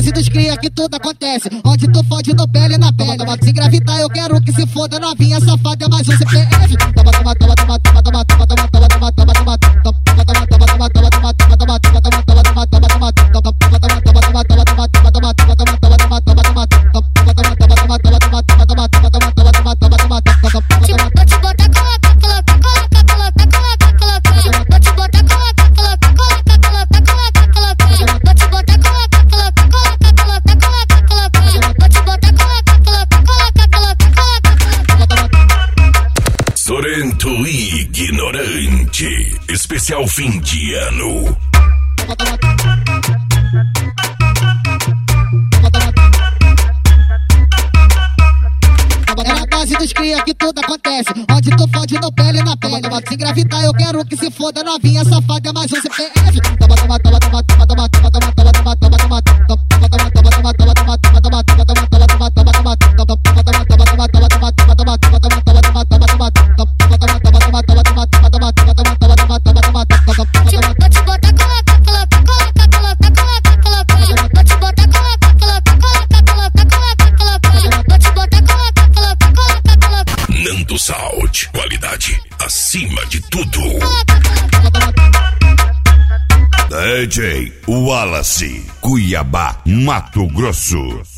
base dos cria que tudo acontece. Onde tu fode no pele na pele. Se engravidar eu quero que se foda, novinha safada é mais um CPF. Toma, toma, toma, toma, toma, toma, toma, toma, toma, toma, toma, toma, Sorento Ignorante, especial fim de ano. É na base dos cria que tudo acontece. Onde tu fode no pele na pele. Se engravidar eu quero que se foda, novinha safada é mais um CPF. Toma, toma, toma, toma, toma, toma, toma, toma, toma, toma, toma, toma, Nando Sound, qualidade acima de tudo. DJ Wallace, Cuiabá, Mato Grosso.